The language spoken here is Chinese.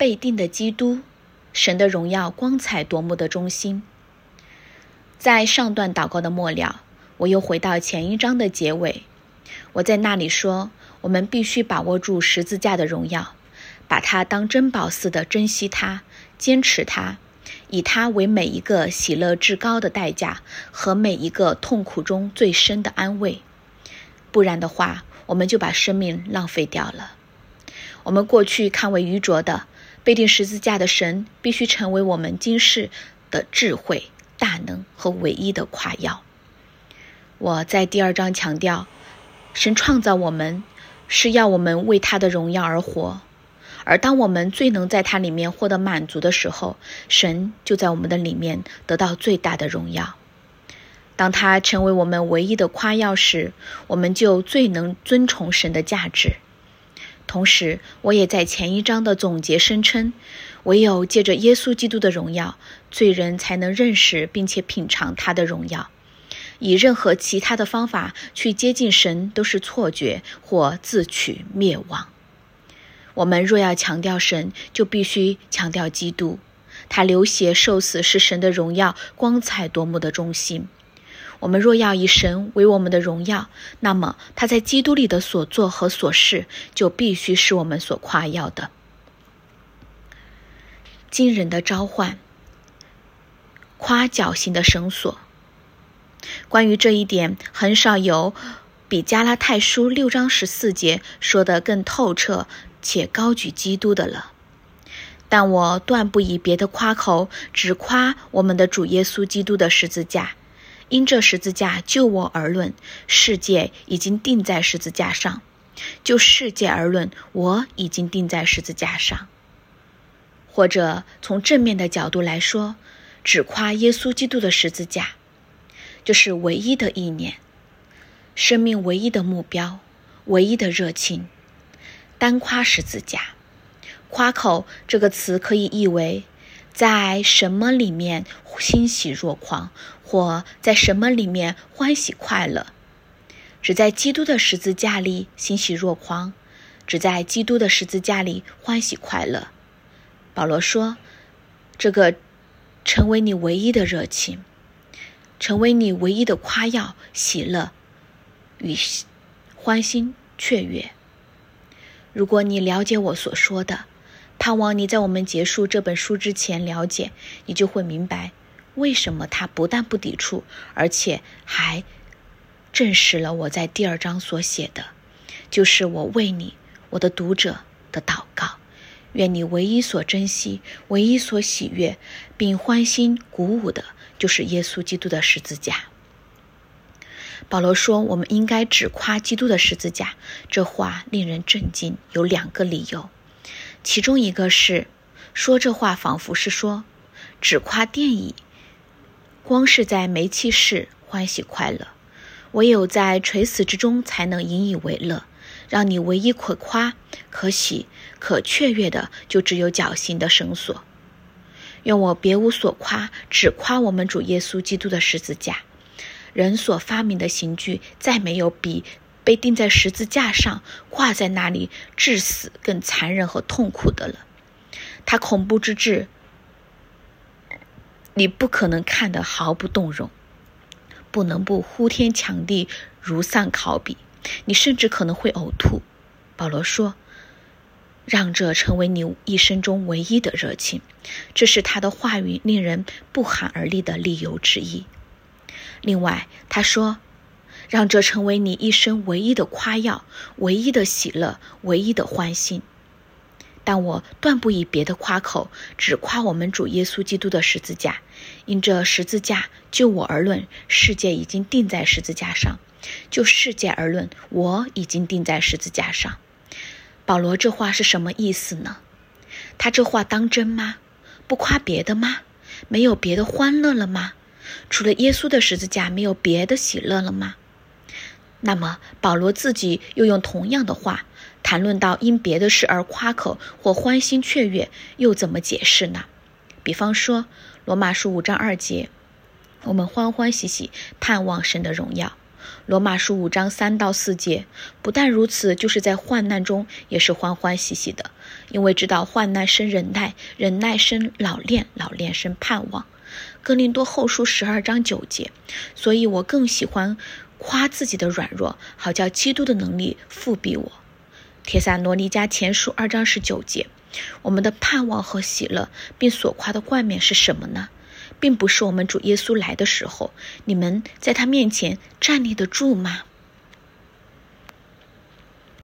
被定的基督，神的荣耀光彩夺目的中心。在上段祷告的末了，我又回到前一章的结尾，我在那里说，我们必须把握住十字架的荣耀，把它当珍宝似的珍惜它，坚持它，以它为每一个喜乐至高的代价和每一个痛苦中最深的安慰。不然的话，我们就把生命浪费掉了。我们过去看为愚拙的，被钉十字架的神必须成为我们今世的智慧、大能和唯一的夸耀。我在第2章强调，神创造我们是要我们为他的荣耀而活，而当我们最能在他里面获得满足的时候，神就在我们的里面得到最大的荣耀。当他成为我们唯一的夸耀时，我们就最能尊崇神的价值。同时，我也在前一章的总结声称，唯有借着耶稣基督的荣耀，罪人才能认识并且品尝他的荣耀。以任何其他的方法去接近神都是错觉或自取灭亡。我们若要强调神，就必须强调基督。他流血受死是神的荣耀光彩夺目的中心。我们若要以神为我们的荣耀，那么他在基督里的所作和所事就必须是我们所夸耀的。惊人的召唤，夸侥幸的绳索。关于这一点，很少有比加拉太书6章14节说得更透彻且高举基督的了。但我断不以别的夸口，只夸我们的主耶稣基督的十字架。因这十字架就我而论，世界已经钉在十字架上；就世界而论，我已经钉在十字架上。或者从正面的角度来说，只夸耶稣基督的十字架，这是唯一的意念，生命唯一的目标，唯一的热情。单夸十字架。夸口这个词可以译为在什么里面欣喜若狂，或在什么里面欢喜快乐。只在基督的十字架里欣喜若狂，只在基督的十字架里欢喜快乐。保罗说，这个成为你唯一的热情，成为你唯一的夸耀、喜乐与欢欣雀跃。如果你了解我所说的，盼望你在我们结束这本书之前了解，你就会明白为什么他不但不抵触，而且还证实了我在第2章所写的，就是我为你，我的读者的祷告。愿你唯一所珍惜，唯一所喜悦，并欢欣鼓舞的，就是耶稣基督的十字架。保罗说，我们应该只夸基督的十字架，这话令人震惊，有2个理由。其中一个是，说这话仿佛是说，只夸殿椅，光是在煤气室欢喜快乐，唯有在垂死之中才能引以为乐，让你唯一可夸、可喜、可雀跃的，就只有侥幸的绳索。愿我别无所夸，只夸我们主耶稣基督的十字架。人所发明的刑具，再没有比被钉在十字架上，挂在那里致死更残忍和痛苦的了。它恐怖之至，你不可能看得毫不动容，不能不呼天抢地，如丧考妣，你甚至可能会呕吐。保罗说，让这成为你一生中唯一的热情，这是他的话语令人不寒而栗的理由之一。另外他说，让这成为你一生唯一的夸耀，唯一的喜乐，唯一的欢欣。但我断不以别的夸口，只夸我们主耶稣基督的十字架。因这十字架就我而论，世界已经钉在十字架上；就世界而论，我已经钉在十字架上。保罗这话是什么意思呢？他这话当真吗？不夸别的吗？没有别的欢乐了吗？除了耶稣的十字架，没有别的喜乐了吗？那么保罗自己又用同样的话谈论到因别的事而夸口或欢欣雀跃，又怎么解释呢？比方说罗马书5章2节，我们欢欢喜喜盼望神的荣耀。罗马书5章3到4节，不但如此，就是在患难中也是欢欢喜喜的， 因为知道患难生忍耐，忍耐生老练，老练生盼望。哥林多后书12章9节，所以我更喜欢夸自己的软弱，好叫基督的能力复庇我。帖撒罗尼迦前书2章19节，我们的盼望和喜乐并所夸的冠冕是什么呢？并不是我们主耶稣来的时候，你们在他面前站立得住吗？